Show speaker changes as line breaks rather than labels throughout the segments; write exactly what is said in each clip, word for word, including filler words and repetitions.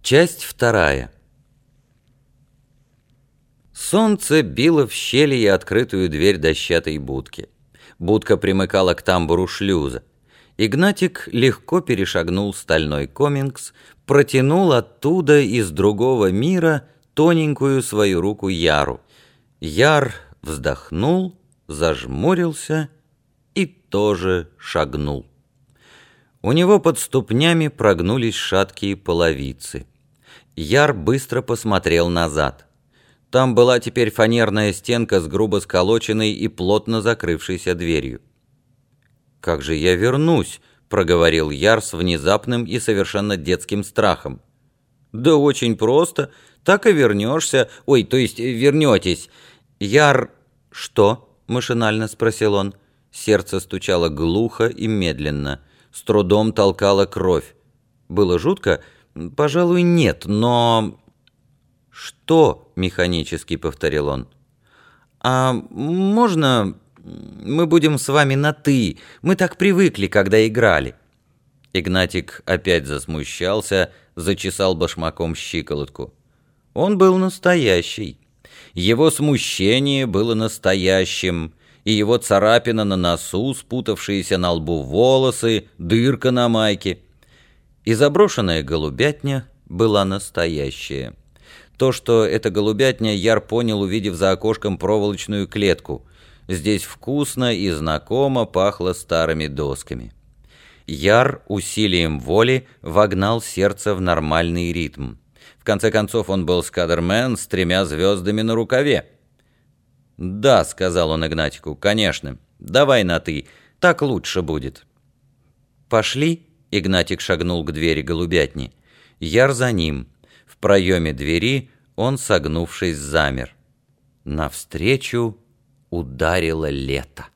Часть вторая. Солнце било в щели и открытую дверь дощатой будки. Будка примыкала к тамбуру шлюза. Игнатик легко перешагнул стальной комингс, протянул оттуда из другого мира тоненькую свою руку Яру. Яр вздохнул, зажмурился и тоже шагнул. У него под ступнями прогнулись шаткие половицы. Яр быстро посмотрел назад. Там была теперь фанерная стенка с грубо сколоченной и плотно закрывшейся дверью. «Как же я вернусь?» — проговорил Яр с внезапным и совершенно детским страхом. «Да очень просто. Так и вернешься. Ой, то есть вернетесь. Яр...» «Что?» — машинально спросил он. Сердце стучало глухо и медленно. С трудом толкала кровь. Было жутко? Пожалуй, нет, но... «Что?» — механически повторил он. «А можно мы будем с вами на «ты»? Мы так привыкли, когда играли». Игнатик опять засмущался, зачесал башмаком щиколотку. Он был настоящий. Его смущение было настоящим, и его царапина на носу, спутавшиеся на лбу волосы, дырка на майке. И заброшенная голубятня была настоящая. То, что это голубятня, Яр понял, увидев за окошком проволочную клетку. Здесь вкусно и знакомо пахло старыми досками. Яр усилием воли вогнал сердце в нормальный ритм. В конце концов, он был скадермен с тремя звездами на рукаве. «Да», — сказал он Игнатику, — «конечно. Давай на «ты». Так лучше будет». «Пошли», — Игнатик шагнул к двери голубятни. Яр за ним. В проеме двери он, согнувшись, замер. Навстречу ударило лето.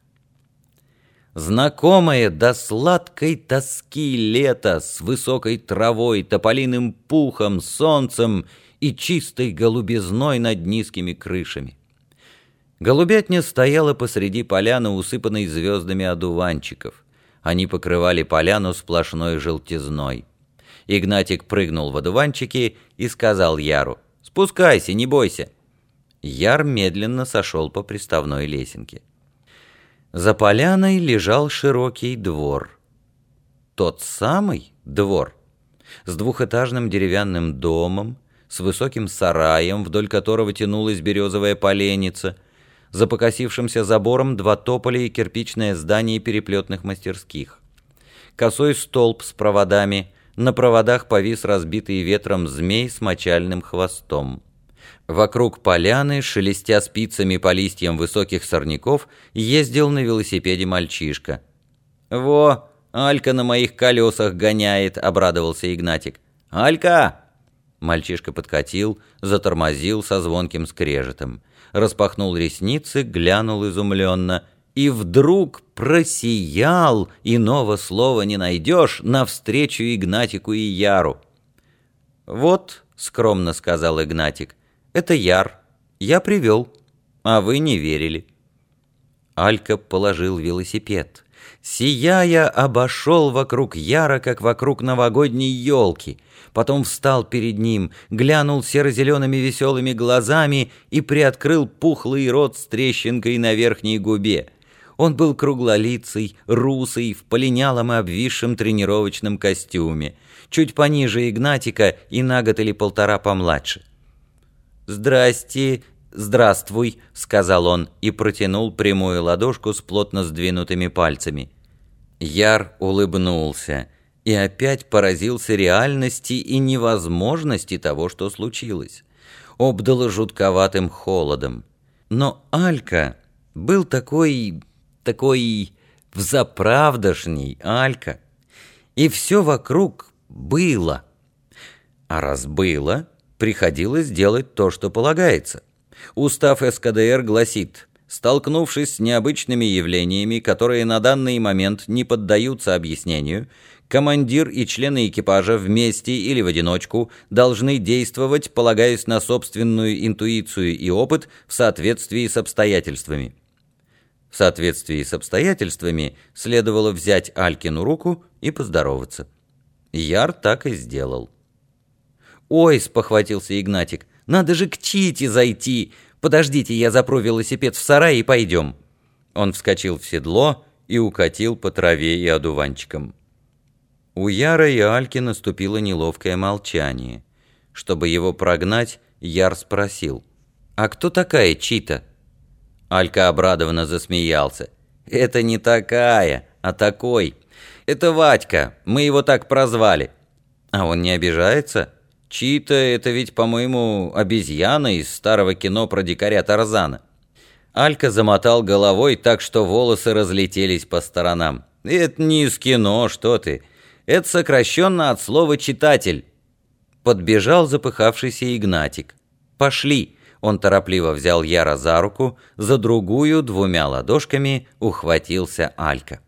Знакомое до сладкой тоски лето с высокой травой, тополиным пухом, солнцем и чистой голубизной над низкими крышами. Голубятня стояла посреди поляны, усыпанной звездами одуванчиков. Они покрывали поляну сплошной желтизной. Игнатик прыгнул в одуванчики и сказал Яру: «Спускайся, не бойся». Яр медленно сошел по приставной лесенке. За поляной лежал широкий двор. Тот самый двор, с двухэтажным деревянным домом, с высоким сараем, вдоль которого тянулась березовая поленница, за покосившимся забором два тополя и кирпичное здание переплетных мастерских. Косой столб с проводами, на проводах повис разбитый ветром змей с мочальным хвостом. Вокруг поляны, шелестя спицами по листьям высоких сорняков, ездил на велосипеде мальчишка. «Во, Алька на моих колесах гоняет», — обрадовался Игнатик. «Алька!» Мальчишка подкатил, затормозил со звонким скрежетом, распахнул ресницы, глянул изумленно и вдруг просиял, иного слова не найдешь, навстречу Игнатику и Яру. «Вот», — скромно сказал Игнатик, — «это Яр. Я привел, а вы не верили». Алька положил велосипед. Сияя, обошел вокруг Яра, как вокруг новогодней елки. Потом встал перед ним, глянул серо-зелеными веселыми глазами и приоткрыл пухлый рот с трещинкой на верхней губе. Он был круглолицый, русый, в полинялом и обвисшем тренировочном костюме, чуть пониже Игнатика и на год или полтора помладше. «Здрасте, здравствуй», — сказал он и протянул прямую ладошку с плотно сдвинутыми пальцами. Яр улыбнулся и опять поразился реальности и невозможности того, что случилось. Обдало жутковатым холодом. Но Алька был такой... такой взаправдошний, Алька. И все вокруг было. А раз было, приходилось делать то, что полагается. Устав эс ка дэ эр гласит: столкнувшись с необычными явлениями, которые на данный момент не поддаются объяснению, командир и члены экипажа вместе или в одиночку должны действовать, полагаясь на собственную интуицию и опыт в соответствии с обстоятельствами. В соответствии с обстоятельствами следовало взять Алькину руку и поздороваться. Яр так и сделал. «Ой!» — спохватился Игнатик. «Надо же к Чите зайти! Подождите, я запру велосипед в сарай и пойдем!» Он вскочил в седло и укатил по траве и одуванчикам. У Яра и Альки наступило неловкое молчание. Чтобы его прогнать, Яр спросил: «А кто такая Чита?» Алька обрадованно засмеялся. «Это не такая, а такой. Это Вадька, мы его так прозвали». «А он не обижается? Чита — это ведь, по-моему, обезьяна из старого кино про дикаря Тарзана». Алька замотал головой так, что волосы разлетелись по сторонам. «Это не из кино, что ты. Это сокращенно от слова «читатель». Подбежал запыхавшийся Игнатик. «Пошли!» Он торопливо взял Яра за руку, за другую двумя ладошками ухватился Алька.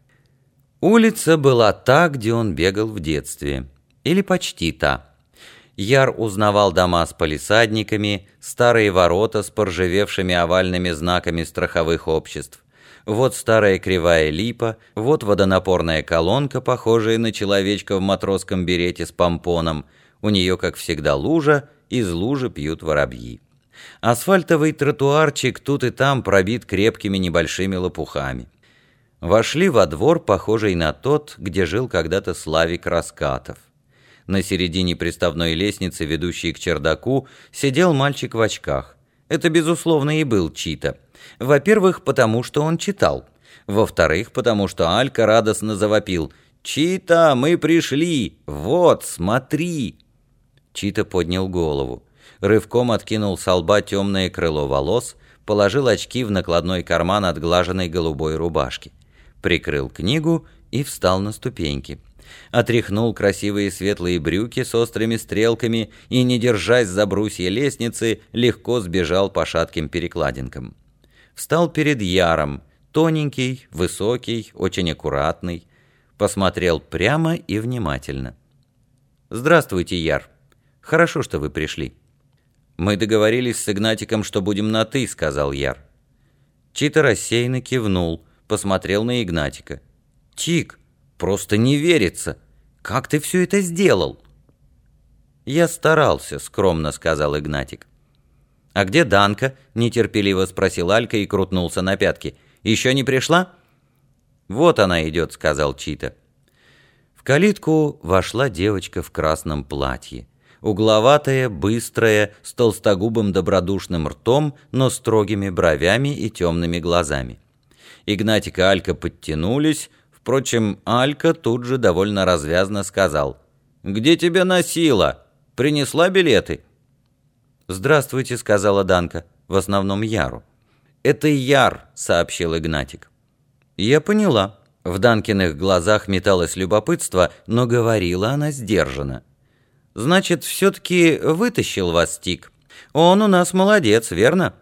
Улица была та, где он бегал в детстве. Или почти та. Яр узнавал дома с палисадниками, старые ворота с поржавевшими овальными знаками страховых обществ. Вот старая кривая липа, вот водонапорная колонка, похожая на человечка в матросском берете с помпоном. У нее, как всегда, лужа, из лужи пьют воробьи. Асфальтовый тротуарчик тут и там пробит крепкими небольшими лопухами. Вошли во двор, похожий на тот, где жил когда-то Славик Раскатов. На середине приставной лестницы, ведущей к чердаку, сидел мальчик в очках. Это, безусловно, и был Чита. Во-первых, потому что он читал. Во-вторых, потому что Алька радостно завопил: «Чита, мы пришли! Вот, смотри!» Чита поднял голову. Рывком откинул со лба темное крыло волос, положил очки в накладной карман отглаженной голубой рубашки, прикрыл книгу и встал на ступеньки. Отряхнул красивые светлые брюки с острыми стрелками и, не держась за брусья лестницы, легко сбежал по шатким перекладинкам. Встал перед Яром, тоненький, высокий, очень аккуратный. Посмотрел прямо и внимательно. «Здравствуйте, Яр. Хорошо, что вы пришли». «Мы договорились с Игнатиком, что будем на «ты», — сказал Яр. Чита рассеянно кивнул, посмотрел на Игнатика. «Тик, просто не верится. Как ты все это сделал?» «Я старался», — скромно сказал Игнатик. «А где Данка?» — нетерпеливо спросил Алька и крутнулся на пятки. «Еще не пришла?» «Вот она идет», — сказал Чита. В калитку вошла девочка в красном платье. Угловатая, быстрая, с толстогубым добродушным ртом, но строгими бровями и темными глазами. Игнатик и Алька подтянулись. Впрочем, Алька тут же довольно развязно сказал: «Где тебя носила? Принесла билеты?» «Здравствуйте», — сказала Данка, в основном Яру. «Это Яр», — сообщил Игнатик. «Я поняла». В Данкиных глазах металось любопытство, но говорила она сдержанно. «Значит, все-таки вытащил вас Тик. Он у нас молодец, верно?»